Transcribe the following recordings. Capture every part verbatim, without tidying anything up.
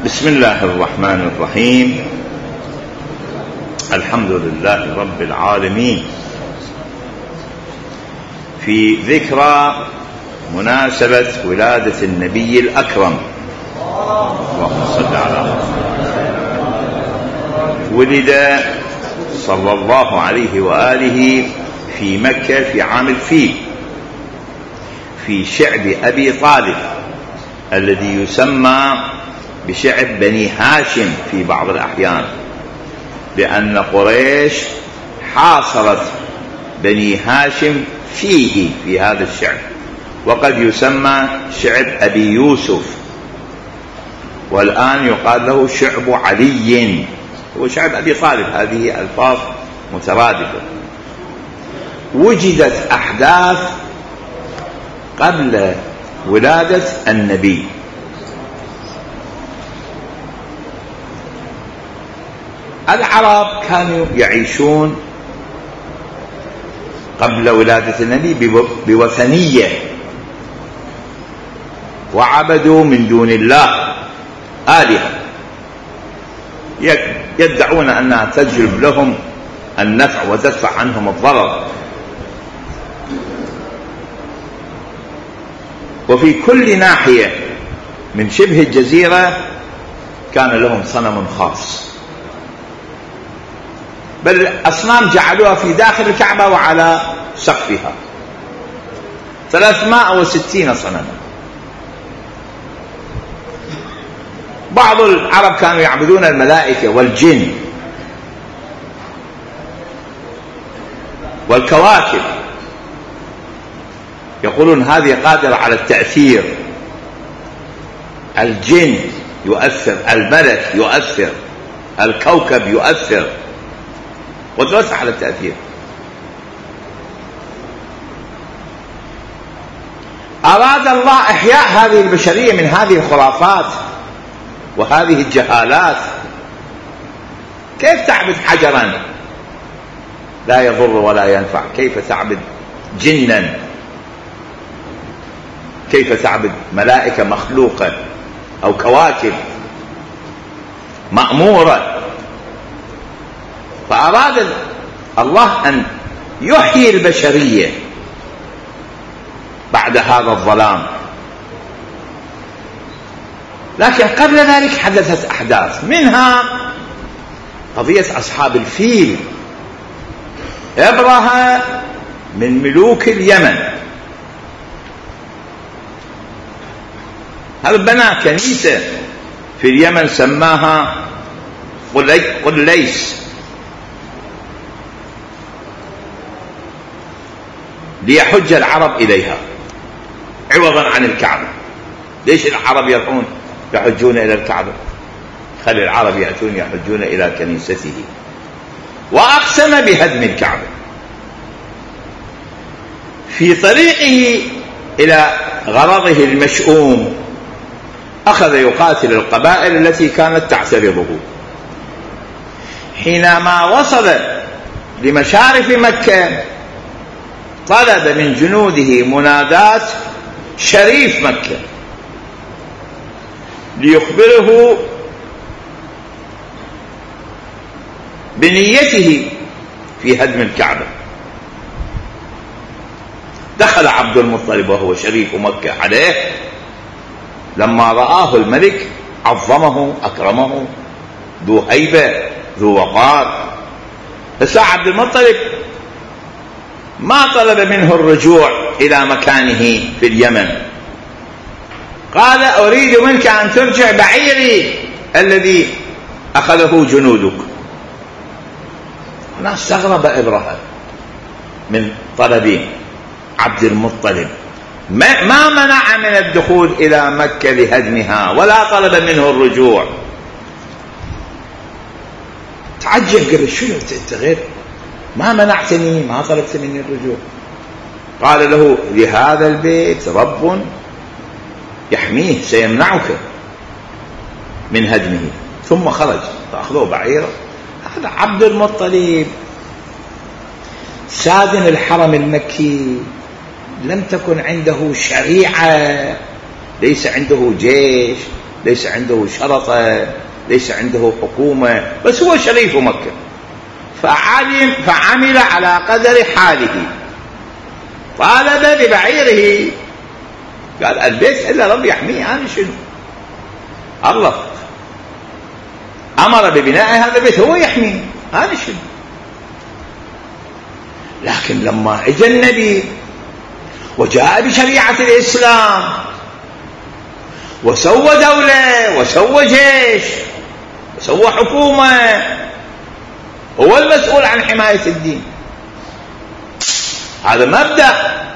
بسم الله الرحمن الرحيم. الحمد لله رب العالمين. في ذكرى مناسبة ولادة النبي الأكرم، اللهم صل على محمد، ولد صلى الله عليه وآله في مكة في عام الفيل في شعب أبي طالب الذي يسمى بشعب بني هاشم في بعض الأحيان، لأن قريش حاصرت بني هاشم فيه في هذا الشعب، وقد يسمى شعب أبي يوسف، والآن يقال له شعب علي وشعب أبي طالب. هذه ألفاظ مترادفة. وجدت أحداث قبل ولادة النبي. العرب كانوا يعيشون قبل ولادة النبي بوثنية، وعبدوا من دون الله آلهة يدعون أنها تجلب لهم النفع وتدفع عنهم الضرر. وفي كل ناحية من شبه الجزيرة كان لهم صنم خاص، بل أصنام جعلوها في داخل الكعبة وعلى سقفها، ثلاثمائة وستين صنما. بعض العرب كانوا يعبدون الملائكة والجن والكواكب، يقولون هذه قادرة على التأثير. الجن يؤثر، الملك يؤثر، الكوكب يؤثر، قدرتها على التأثير. أراد الله إحياء هذه البشرية من هذه الخرافات وهذه الجهالات. كيف تعبد حجرا لا يضر ولا ينفع؟ كيف تعبد جنا؟ كيف تعبد ملائكة مخلوقة أو كواكب مأمورة؟ فأراد الله أن يحيي البشرية بعد هذا الظلام. لكن قبل ذلك حدثت أحداث، منها قضية أصحاب الفيل. إبرهة من ملوك اليمن هذا بنى كنيسة في اليمن سماها قليس ليحج العرب إليها عوضا عن الكعبة. ليش العرب يروحون يحجون إلى الكعبة؟ خلي العرب يأتون يحجون إلى كنيسته. وأقسم بهدم الكعبة. في طريقه إلى غرضه المشؤوم أخذ يقاتل القبائل التي كانت تعترضه. حينما وصل لمشارف مكة طلب من جنوده منادات شريف مكة ليخبره بنيته في هدم الكعبة. دخل عبد المطلب وهو شريف مكة عليه، لما رآه الملك عظمه أكرمه، ذو هيبة ذو وقار. بس عبد المطلب ما طلب منه الرجوع إلى مكانه في اليمن، قال أريد منك أن ترجع بعيري الذي أخذه جنودك. هنا استغرب إبرهة من طلب عبد المطلب، ما منع من الدخول إلى مكة لهدمها ولا طلب منه الرجوع. تعجب، قال شو أنت غير ما منعتني، ما طلبت مني الرجوع. قال له لهذا البيت رب يحميه سيمنعك من هدمه. ثم خرج فأخذوه بعيره. هذا عبد المطلب سادن الحرم المكي، لم تكن عنده شريعة، ليس عنده جيش، ليس عنده شرطة، ليس عنده حكومة، بس هو شريف مكة. فعلم فعمل على قدر حاله، طالب ببعيره، قال البيت إلا رب يحميه، أنا شنو؟ الله أمر ببناء هذا البيت، هو يحميه، أنا شنو؟ لكن لما اجى النبي وجاء بشريعة الإسلام وسوى دولة وسوى جيش وسوى حكومة، هو المسؤول عن حماية الدين. هذا مبدأ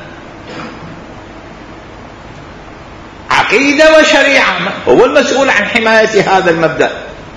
عقيدة وشريعة، هو المسؤول عن حماية هذا المبدأ.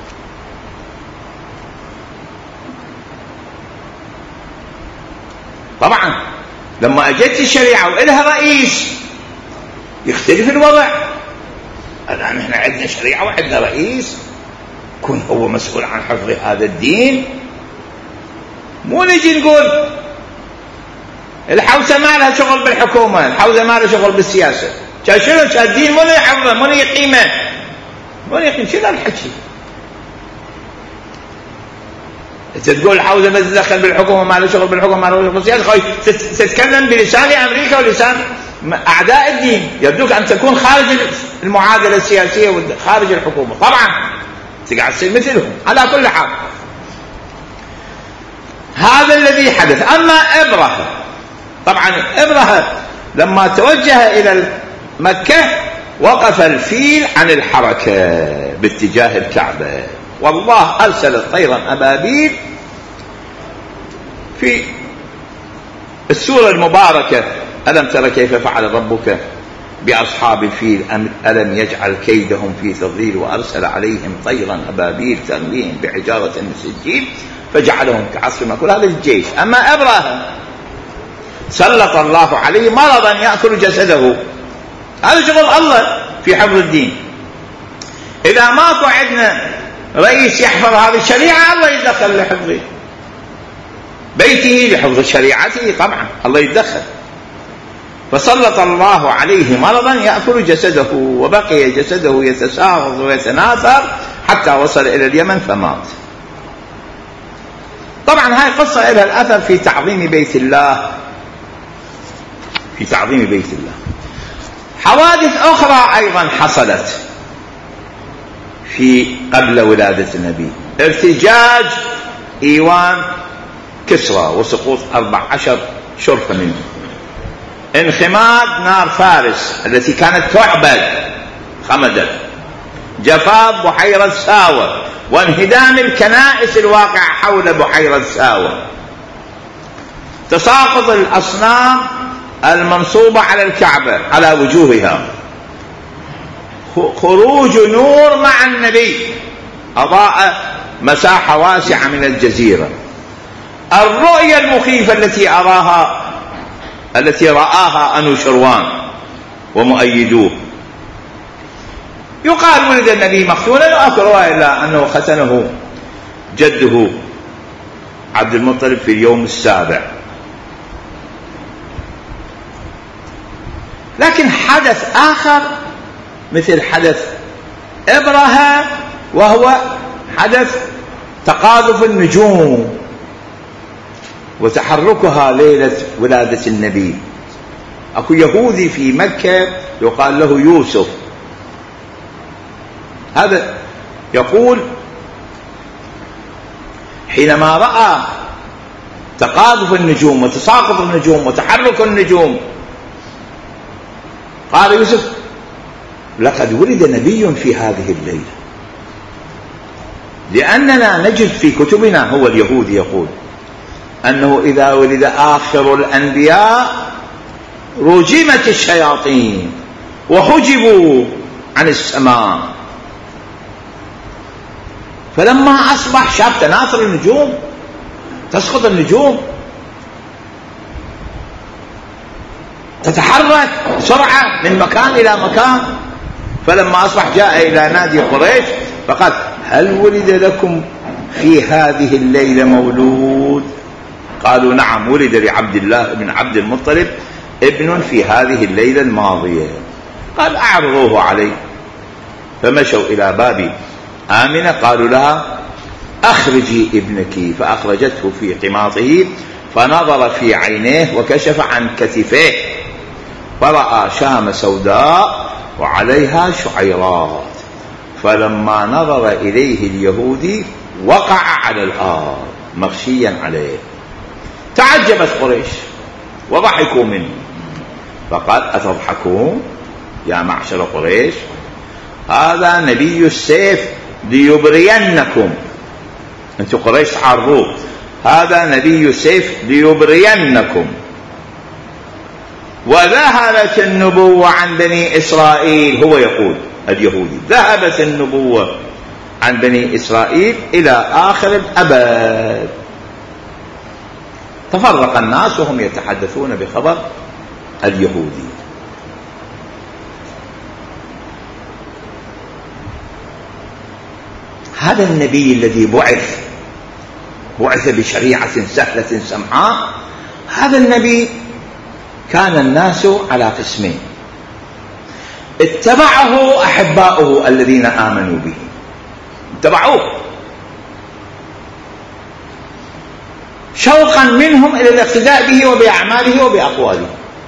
طبعا لما اجت الشريعة وإلها رئيس يختلف الوضع. الآن احنا عندنا شريعة وعندنا رئيس، يكون هو مسؤول عن حفظ هذا الدين. مو نجي نقول الحوزة ما لها شغل بالحكومة، الحوزة ما لها شغل بالسياسة، شنو الدين من يحفظه، من يقيمه، من يقيم؟ شنو الحكي؟ انت تقول الحوزة ما تتدخل بالحكومة، ما لها شغل بالحكومة، ما لها شغل بالسياسة، تتكلم بلسان أمريكا ولسان أعداء الدين. يبدوك أن تكون خارج المعادلة السياسية وخارج الحكومة، طبعا تقعد تصير مثلهم. على كل حال هذا الذي حدث. أما إبرهة، طبعا إبرهة لما توجه إلى مكة وقف الفيل عن الحركة باتجاه الكعبة، والله أرسل طيرا أبابيل في السورة المباركة: ألم تر كيف فعل ربك بأصحاب الفيل ألم يجعل كيدهم في تضليل وأرسل عليهم طيرا أبابيل ترميهم بحجارة من سجيل فجعلهم كعصف مأكول. هذا الجيش. أما أبرهة سلط الله عليه مرضا يأكل جسده، هذا شغل الله في حفظ الدين. إذا ماكو عندنا رئيس يحفظ هذه الشريعة، الله يتدخل لحفظ بيته، لحفظ شريعته، طبعا الله يتدخل. فسلط الله عليه مرضا يأكل جسده، وبقي جسده يتساغط ويتناثر حتى وصل إلى اليمن فمات. طبعا هاي قصة لها الأثر في تعظيم بيت الله، في تعظيم بيت الله. حوادث أخرى أيضا حصلت في قبل ولادة النبي: ارتجاج إيوان كسرى وسقوط أربع عشر شرفة منه، انخماد نار فارس التي كانت تعبد خمدت، جفاف بحيرة ساوة، وانهدام الكنائس الواقعة حول بحيرة ساوة، تساقط الأصنام المنصوبة على الكعبة على وجوهها، خروج نور مع النبي أضاء مساحة واسعة من الجزيرة، الرؤية المخيفة التي أراها التي رآها أنوشروان ومؤيدوه. يقال ولد النبي مختونا، وأكو رواية إلا أنه ختنه جده عبد المطلب في اليوم السابع. لكن حدث آخر مثل حدث إبرهة، وهو حدث تقاذف النجوم وتحركها ليلة ولادة النبي. أكو يهودي في مكة يقال له يوسف، هذا يقول حينما رأى تقاذف النجوم وتساقط النجوم وتحرك النجوم قال يوسف: لقد ولد نبي في هذه الليلة. لأننا نجد في كتبنا، هو اليهودي يقول أنه إذا ولد آخر الأنبياء رجمت الشياطين وحجبوا عن السماء، فلما أصبح شاف تناثر النجوم، تسقط النجوم، تتحرك بسرعة من مكان إلى مكان. فلما أصبح جاء إلى نادي قريش فقال: هل ولد لكم في هذه الليلة مولود؟ قالوا: نعم، ولد لعبد الله بن عبد المطلب ابن في هذه الليلة الماضية. قال: أعرضوه علي. فمشوا إلى باب آمنة قالوا لها أخرجي ابنك، فأخرجته في قماطه فنظر في عينيه وكشف عن كتفيه فرأى شام سوداء وعليها شعيرات، فلما نظر إليه اليهودي وقع على الأرض مغشيا عليه. تعجبت قريش وضحكوا منه، فقال أتضحكون يا معشر قريش؟ هذا نبي السيف ليبرينكم، أنتم قريش تعرضوه، هذا نبي السيف ليبرينكم. وذهبت النبوة عن بني إسرائيل، هو يقول اليهودي ذهبت النبوة عن بني إسرائيل إلى آخر الأبد. تفرق الناس وهم يتحدثون بخبر اليهودي. هذا النبي الذي بعث بعث بشريعة سهلة سمحاء، هذا النبي كان الناس على قسمين: اتبعه أحباؤه الذين آمنوا به، اتبعوه شوقا منهم إلى الاقتداء به وبأعماله وبأقواله،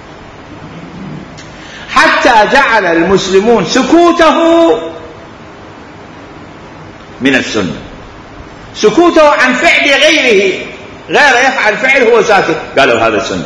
حتى جعل المسلمون سكوته من السنة، سكوته عن فعل غيره، غير يفعل فعل هو ساكت، قالوا هذا السنة،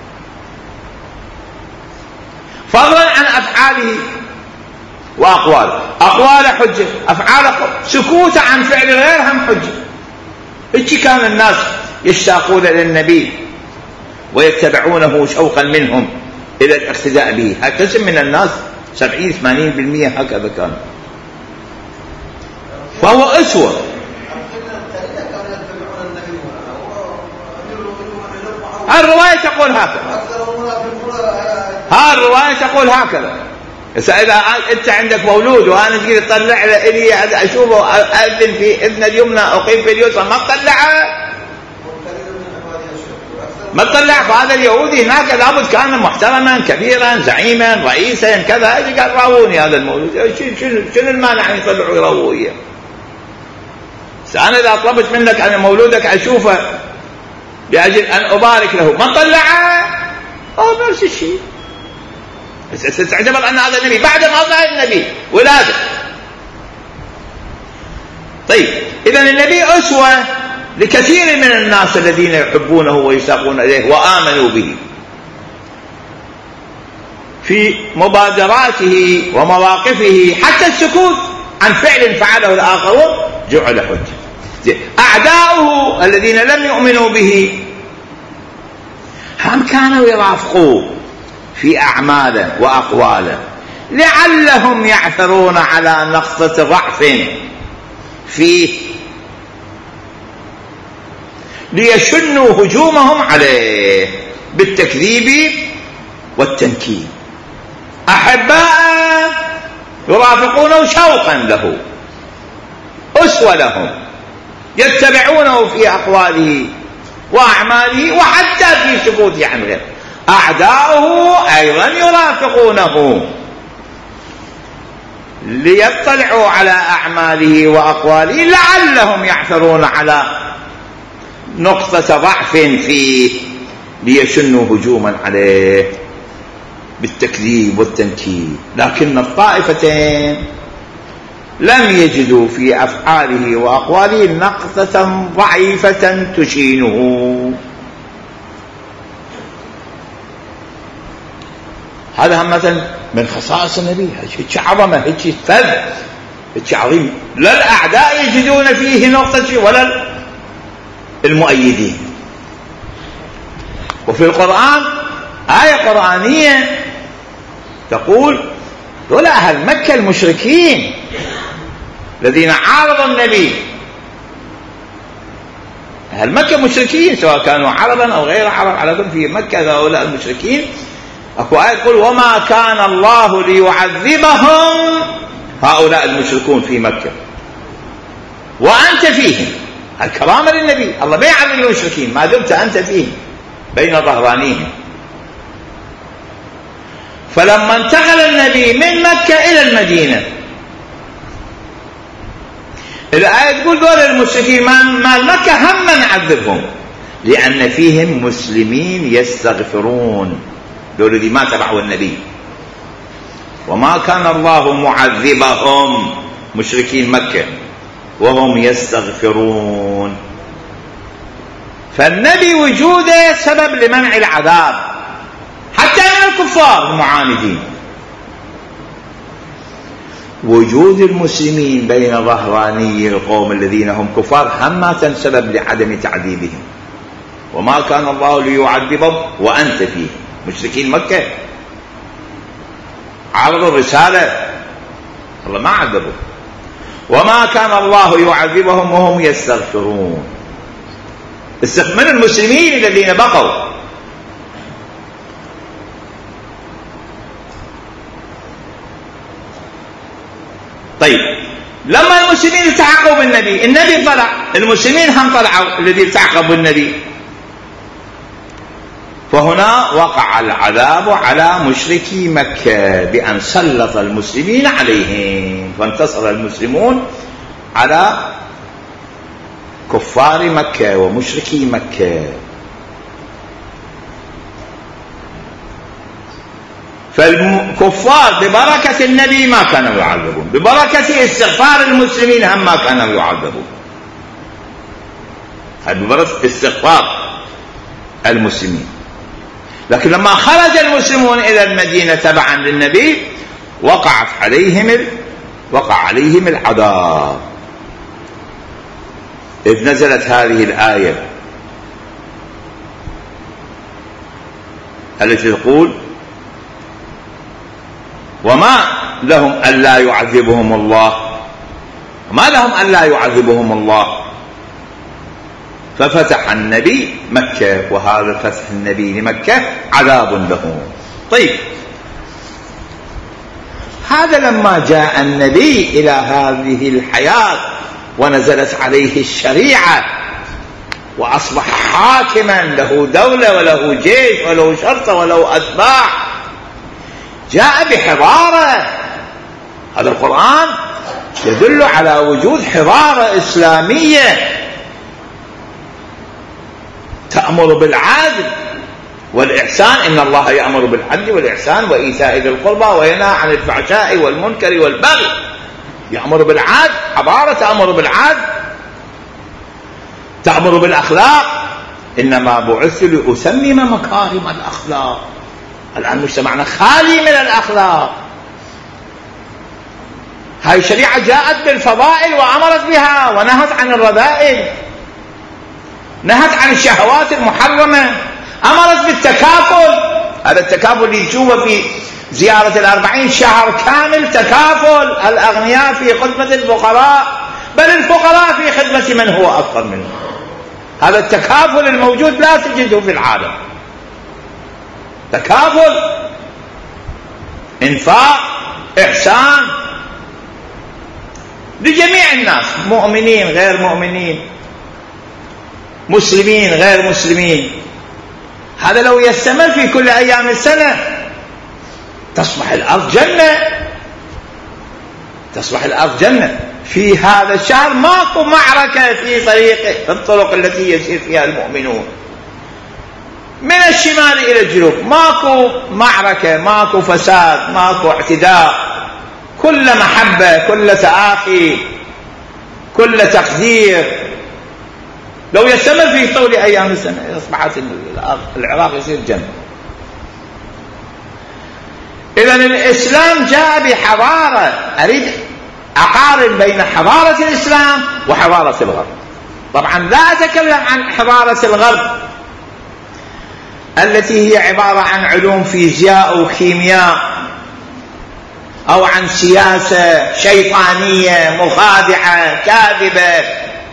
فضلا عن أفعاله وأقواله، أقوال حجة، أفعال سكوت عن فعل غير هم حجة. هيك كان الناس يشتاقون إلى النبي ويتبعونه شوقا منهم إلى الاقتداء به. هكذا من الناس سبعين ثمانين بالمئة هكذا كان، فهو أسوة. الرواية تقول هكذا، ها الرواية تقول هكذا. إذا أنت عندك مولود وأنا تجي تطلع لي أشوفه أذن في إذن اليمنى أقيم في اليسرى، ما تطلعه ما تطلع. فهذا اليهودي هناك لابد كان محترما كبيرا زعيما رئيسا كذا، قال راووني هذا المولود، شنو المانع أن يطلعوا يرووا إياه؟ أنا إذا طلبت منك أن مولودك أشوفه لأجل أن أبارك له، ما طلعه، أو نفس الشيء. استعجب أن هذا النبي بعد ما ظهر النبي ولاده. طيب إذن النبي أسوة لكثير من الناس الذين يحبونه ويساقون إليه وآمنوا به في مبادراته ومواقفه، حتى السكوت عن فعل فعله الآخرون جعل حجة. أعداؤه الذين لم يؤمنوا به هم كانوا يرافقوه في أعماله وأقواله لعلهم يعثرون على نقطة ضعف فيه ليشنوا هجومهم عليه بالتكذيب والتنكيل. أحباء يرافقونه شوقا له، أسوة لهم، يتبعونه في أقواله وأعماله وحتى في سكوته عن غيره. أعداؤه أيضا يرافقونه ليطلعوا على أعماله وأقواله لعلهم يعثرون على نقطة ضعف فيه ليشنوا هجوما عليه بالتكذيب والتنكيل. لكن الطائفتين لم يجدوا في أفعاله وأقواله نقطة ضعيفة تشينه. هذا هم مثلا من خصائص النبي، هيك عظمة، هيك فذ، هيك عظيم، لا الأعداء يجدون فيه نقطة ولا المؤيدين. وفي القرآن آية قرآنية تقول دول أهل مكة المشركين الذين عارضوا النبي، أهل مكة مشركين سواء كانوا عربا أو غير عرب، على كل في مكة هؤلاء المشركين. أكو آية تقول وما كان الله ليعذبهم هؤلاء المشركون في مكة وأنت فيهم. الكرامة للنبي، الله ما يعذب المشركين ما دمت أنت فيهم بين ظهرانيهم. فلما انتقل النبي من مكة إلى المدينة الآية تقول دول المشركين مال مكة هم نعذبهم لأن فيهم مسلمين يستغفرون، دول اللي ما تبعوا النبي. وما كان الله معذبهم مشركين مكة وهم يستغفرون. فالنبي وجوده سبب لمنع العذاب حتى من الكفار المعاندين. وجود المسلمين بين ظهراني القوم الذين هم كفار همة سبب لعدم تعذيبهم. وما كان الله ليعذبهم وأنت فيه، مشركين مكة عرضوا الرسالة الله ما عذبوا. وما كان الله يعذبهم وهم يستغفرون، من المسلمين الذين بقوا. طيب لما المسلمين التحقوا بالنبي، النبي طلع، المسلمين هم طلعوا الذي التحقوا بالنبي، فهنا وقع العذاب على مشركي مكة بأن سلط المسلمين عليهم، فانتصر المسلمون على كفار مكة ومشركي مكة. فالكفار ببركة النبي ما كانوا يعذبون، ببركة استغفار المسلمين هم ما كانوا يعذبون. هذا ببركة استغفار المسلمين. لكن لما خرج المسلمون إلى المدينة تبعا للنبي وقعت عليهم ال... وقع عليهم العذاب، إذ نزلت هذه الآية التي تقول وما لهم ألا يعذبهم الله، وما لهم ألا يعذبهم الله، ففتح النبي مكة، وهذا فتح النبي لمكة عذاب لهم. طيب هذا لما جاء النبي إلى هذه الحياة ونزلت عليه الشريعة وأصبح حاكما له دولة وله جيش وله شرطة وله أتباع، جاء بحضارة. هذا القرآن يدل على وجود حضارة إسلامية تأمر بالعدل والإحسان. إن الله يأمر بالعدل والإحسان وإيتاء ذي القربى وينهى عن الفحشاء والمنكر والبغي. يأمر بالعدل، حضارة تأمر بالعدل، تأمر بالأخلاق. إنما بعثت لأتمم مكارم الأخلاق. الآن مجتمعنا خالي من الأخلاق. هاي الشريعة جاءت بالفضائل وأمرت بها ونهت عن الرذائل، نهت عن الشهوات المحرمة، أمرت بالتكافل. هذا التكافل اللي تشوفه في زيارة الأربعين شهر كامل، تكافل الأغنياء في خدمة الفقراء، بل الفقراء في خدمة من هو أفقر منه. هذا التكافل الموجود لا تجده في العالم. تكافل، انفاق، إحسان لجميع الناس، مؤمنين غير مؤمنين، مسلمين غير مسلمين. هذا لو يستمر في كل أيام السنة تصبح الأرض جنة، تصبح الأرض جنة. في هذا الشهر ماكو معركة في طريق في الطرق التي يسير فيها المؤمنون من الشمال إلى الجنوب، ماكو معركة، ماكو فساد، ماكو اعتداء، كل محبة، كل تآخي، كل تقدير. لو يستمر في طول أيام السنة أصبحت العراق يصير جنة. إذن الإسلام جاء بحضارة. أريد أقارن بين حضارة الإسلام وحضارة الغرب. طبعا لا أتكلم عن حضارة الغرب التي هي عبارة عن علوم فيزياء وكيمياء، أو عن سياسة شيطانية مخادعة كاذبة.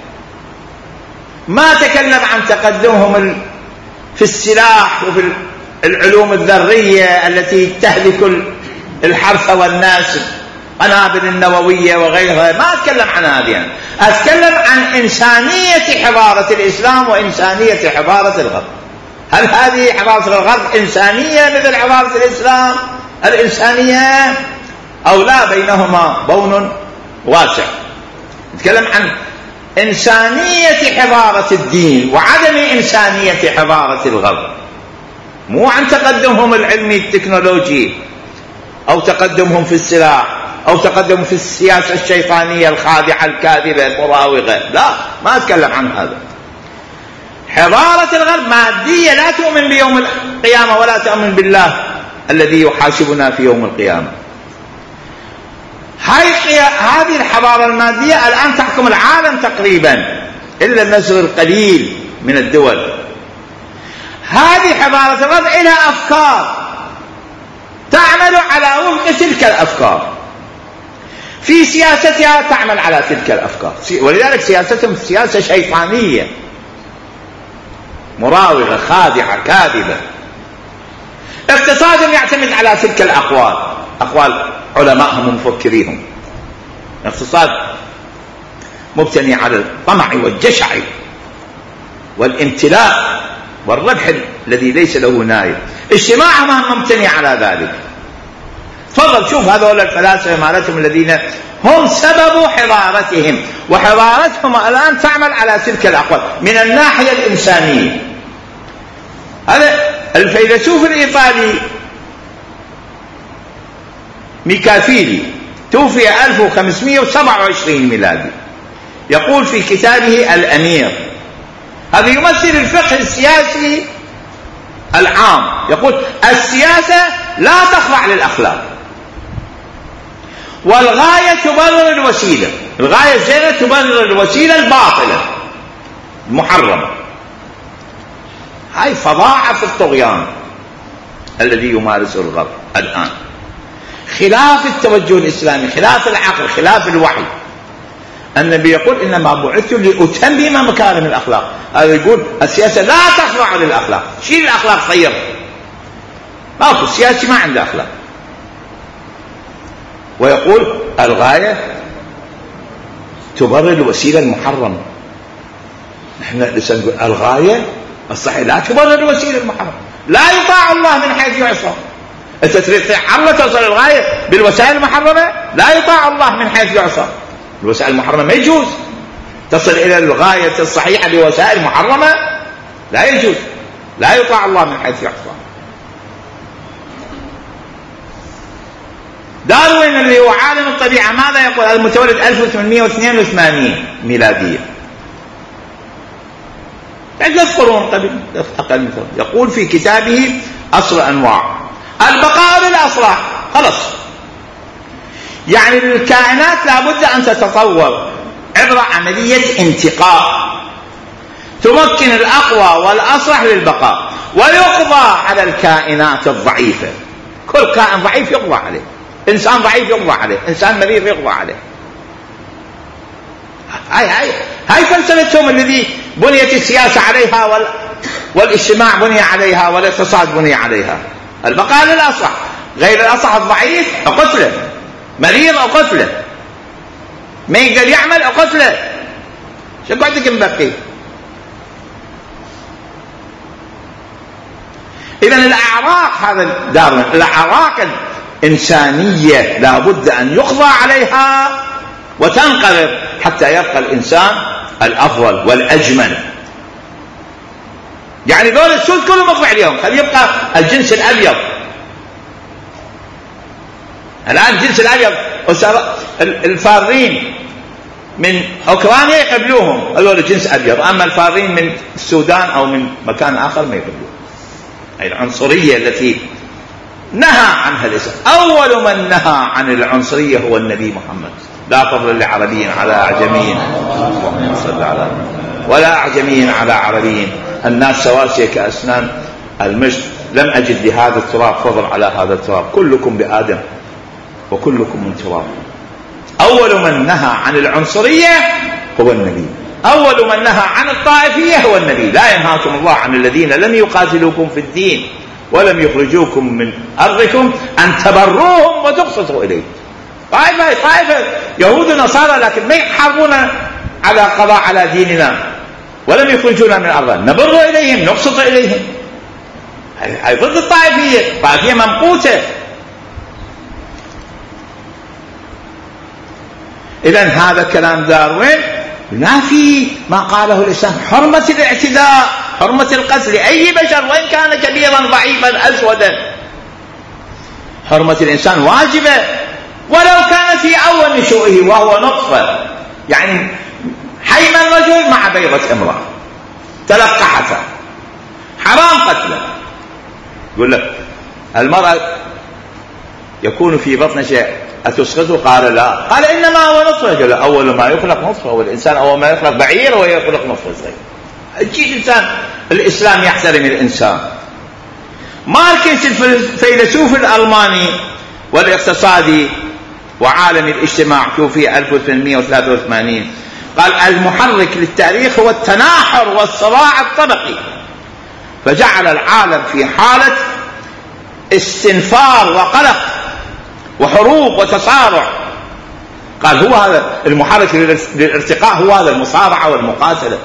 ما تكلم عن تقدمهم في السلاح وفي العلوم الذرية التي تهلك الحرث والناس، قنابل النووية وغيرها. ما أتكلم عن هذه، أتكلم عن إنسانية حضارة الإسلام وإنسانية حضارة الغرب. هل هذه حضارة الغرب إنسانية مثل حضارة الإسلام الإنسانية أو لا؟ بينهما بون واسع. نتكلم عن إنسانية حضارة الدين وعدم إنسانية حضارة الغرب، مو عن تقدمهم العلمي التكنولوجي أو تقدمهم في السلاح أو تقدمهم في السياسة الشيطانية الخادعة الكاذبة المراوغة، لا، ما أتكلم عن هذا. حضارة الغرب مادية، لا تؤمن بيوم القيامة ولا تؤمن بالله الذي يحاسبنا في يوم القيامة. هاي هذه الحضارة المادية الآن تحكم العالم تقريبا إلا النسر القليل من الدول. هذه حضارة الغرب لها أفكار تعمل على وفق تلك الأفكار، في سياستها تعمل على تلك الأفكار، ولذلك سياستهم سياسة شيطانية مراوغة خادعة كاذبة. اقتصادهم يعتمد على تلك الأقوال، أقوال علمائهم ومفكريهم. اقتصاد مبتني على الطمع والجشع والامتلاء والربح الذي ليس له نهاية. اجتماعهم مبتني على ذلك. تفضل شوف هذول الفلاسفة مالتهم الذين هم سبب حضارتهم، وحضارتهم الآن تعمل على تلك الأقوال من الناحية الإنسانية. هذا الفيلسوف الإيطالي ميكافيلي توفي ألف وخمسمائة وسبعة وعشرين ميلادي، يقول في كتابه الأمير، هذا يمثل الفقه السياسي العام، يقول السياسة لا تخضع للأخلاق، والغاية تبرر الوسيلة، الغاية الزينة تبرر الوسيلة الباطلة المحرمة. هاي فظاعة في الطغيان الذي يمارسه الغرب الآن، خلاف التوجه الإسلامي، خلاف العقل، خلاف الوحي. النبي يقول إنما بعثت لأتمم مكارم الأخلاق، هذا يقول السياسة لا تخضع للأخلاق، شيل الأخلاق طير، ماكو السياسي ما عنده أخلاق. ويقول الغاية تبرر الوسيلة المحرمة. نحن لسه نقول الغاية الصحيح لا تبرر الوسيلة المحرمة، لا يطاع الله من حيث يعصى. أنت تريد الله توصل الغاية بالوسائل المحرمة، لا يطاع الله من حيث يعصى. الوسائل المحرمة ما يجوز تصل إلى الغاية الصحيحة بوسائل محرمة، لا يجوز، لا يطاع الله من حيث يعصى. داروين اللي هو عالم الطبيعة ماذا يقول؟ المتولد ألف وثمانمائة واثنين وثمانين ميلادية، ثلاث قرون قبل أقل من ثلاث. يقول في كتابه أصل أنواع البقاء للأصلاح، خلص يعني الكائنات لابد أن تتطور عبر عملية انتقاء تمكن الأقوى والأصلح للبقاء، ويقضى على الكائنات الضعيفة. كل كائن ضعيف يقضى عليه، إنسان ضعيف يقضى عليه، إنسان مريض يقضى عليه. هاي هاي هاي فلسفتهم الذي بنيت السياسة عليها وال والاجتماع بني عليها والاقتصاد بني عليها. البقاء للأصلح، غير الأصلح الضعيف أقتله، مريض أقتله، ما يقدر يعمل أقتله. شو قعدك مبقي؟ إذن الأعراق، هذا داروين، الأعراق الإنسانية لابد أن يقضى عليها وتنقرض حتى يبقى الإنسان الأفضل والأجمل. يعني دول السود كلهم مقضى عليهم، خلي يبقى الجنس الأبيض. الآن الجنس الأبيض الفارين من أوكرانيا يقبلوهم، هذول الجنس أبيض، أما الفارين من السودان أو من مكان آخر ما يقبلوهم. أي العنصرية التي نهى عنها الإسلام. أول من نهى عن العنصرية هو النبي محمد، لا فضل لعربي على أعجمي ولا أعجمي على عربي، الناس سواسية كأسنان المشط، لم أجد لهذا التراب فضل على هذا التراب، كلكم بآدم وكلكم من تراب. أول من نهى عن العنصرية هو النبي، أول من نهى عن الطائفية هو النبي. لا ينهاكم الله عن الذين لم يقاتلوكم في الدين ولم يخرجوكم من أرضكم أن تبروهم وتقسطوا إليهم. طائفة طائفة يهود ونصارى، لكن ما يحاربون على قضاء على ديننا ولم يخرجونا من أرضنا، نبر إليهم نقسط إليهم. هاي ضد الطائفية، الطائفية ممقوتة. إذن هذا كلام داروين ينافي ما قاله الإسلام: حرمة الاعتداء، حرمة القتل أي بشر وإن كان كبيرا ضعيفا أسودا. حرمة الإنسان واجبة ولو كان في أول نشوئه وهو نطفة، يعني حيم الرجل مع بيضة امرأة تلقحتها، حرام قتله. يقول لك المرأة يكون في بطن شيء أتسقطه؟ قال لا. قال إنما هو نطفة. قال أول ما يخلق نطفة، والإنسان أول ما يخلق بعير ويخلق نطفة صغير. أجي الإنسان الإسلام يحترم الإنسان. ماركس الفيلسوف الألماني والاقتصادي وعالم الاجتماع توفي ألف وثمانمائة وثلاثة وثمانين، قال المحرك للتاريخ هو التناحر والصراع الطبقي، فجعل العالم في حالة استنفار وقلق وحروب وتصارع. قال هو هذا المحرك للارتقاء، هو هذا المصارعة والمقاتلة.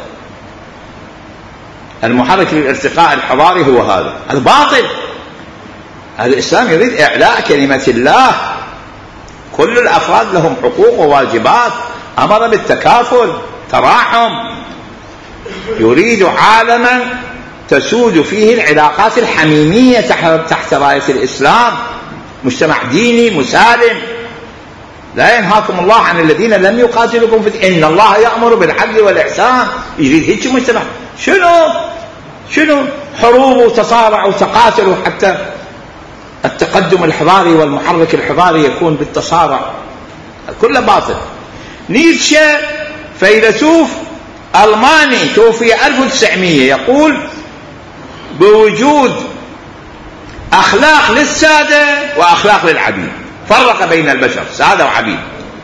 المحرك للارتقاء الحضاري هو هذا. هذا باطل. هذا الإسلام يريد إعلاء كلمة الله. كل الأفراد لهم حقوق وواجبات، أمر بالتكافل، تراحم. يريد عالما تسود فيه العلاقات الحميمية تحت راية الإسلام، مجتمع ديني مسالم. لا ينهاكم الله عن الذين لم يقاتلكم في الدين، إن الله يأمر بالعدل والإحسان. يريد هيك مجتمع. شنو شنو حروب وتصارع وتقاتل حتى التقدم الحضاري والمحرك الحضاري يكون بالتصارع؟ كله باطل. نيتشه فيلسوف ألماني توفي ألف وتسعمائة يقول بوجود أخلاق للسادة وأخلاق للعبيد، فرق بين البشر سادة وعبيد.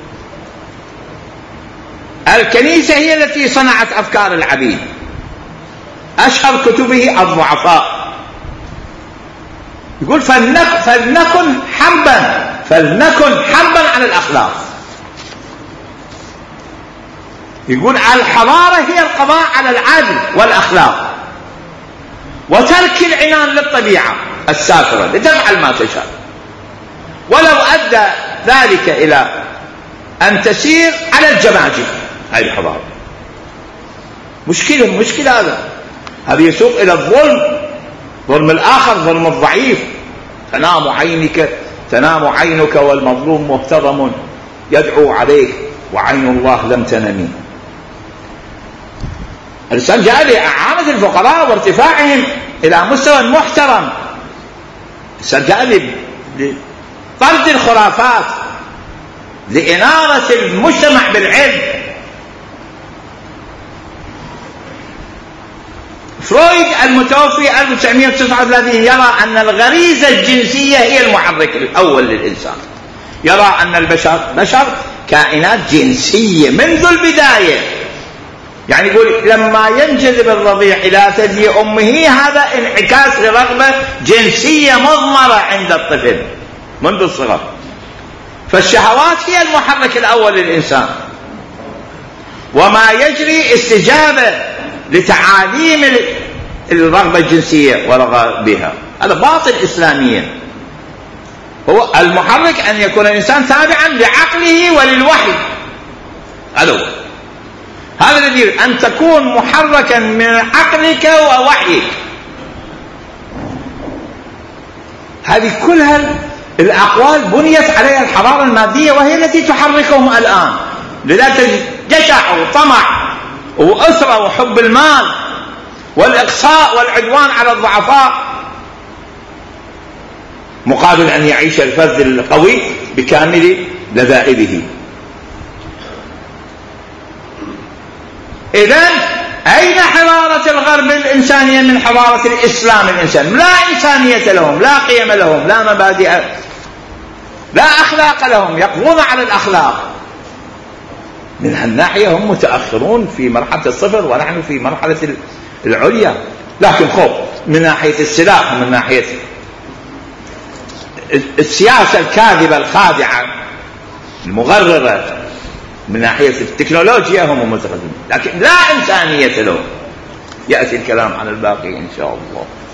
الكنيسة هي التي صنعت أفكار العبيد. أشهر كتبه الضعفاء. يقول فلنك فلنكن حربا فلنكن حربا على الأخلاق. يقول الحضارة هي القضاء على العدل والأخلاق وترك العنان للطبيعة السافرة لتفعل ما تشاء، ولو أدى ذلك إلى أن تسير على الجماجم. هذه الحضارة مشكلة مشكلة هذا هذا يسوق إلى الظلم، ظلم الآخر، ظلم الضعيف. تنام عينك تنام عينك والمظلوم مهتضم يدعو عليك وعين الله لم تنمي. الإسلام جاء لإعانة الفقراء وارتفاعهم إلى مستوى محترم. الإسلام جاء لطرد الخرافات، لإنارة المجتمع بالعلم. فرويد المتوفي ألف وتسعمائة وتسعة وثلاثين يرى أن الغريزة الجنسية هي المحرك الأول للإنسان. يرى أن البشر بشر كائنات جنسية منذ البداية. يعني يقول لما ينجذب الرضيع إلى ثدي أمه هذا انعكاس لرغبة جنسية مضمرة عند الطفل منذ الصغر. فالشهوات هي المحرك الأول للإنسان، وما يجري استجابة لتعاليم الرغبة الجنسية ورغبها. هذا باطل إسلاميا. هو المحرك أن يكون الإنسان تابعا لعقله وللوحي. هذا هو هذا الذي أن تكون محركا من عقلك ووحيك. هذه كلها الأقوال بنيت عليها الحضارة المادية، وهي التي تحركهم الآن. لذلك جشع وطمع وأسرة وحب المال والإقصاء والعدوان على الضعفاء، مقابل أن يعيش الفرد القوي بكامل لذائذه. إذن أين حضارة الغرب الإنسانية من حضارة الإسلام الإنسان؟ لا إنسانية لهم، لا قيم لهم، لا مبادئ، لا أخلاق لهم، يقضون على الأخلاق. من هالناحية هم متأخرون في مرحلة الصفر ونحن في مرحلة العليا. لكن خوف من ناحية السلاح ومن ناحية السياسة الكاذبة الخادعة المغررة، من ناحية التكنولوجيا هم متقدمين، لكن لا إنسانية لهم. يأتي الكلام عن الباقي إن شاء الله.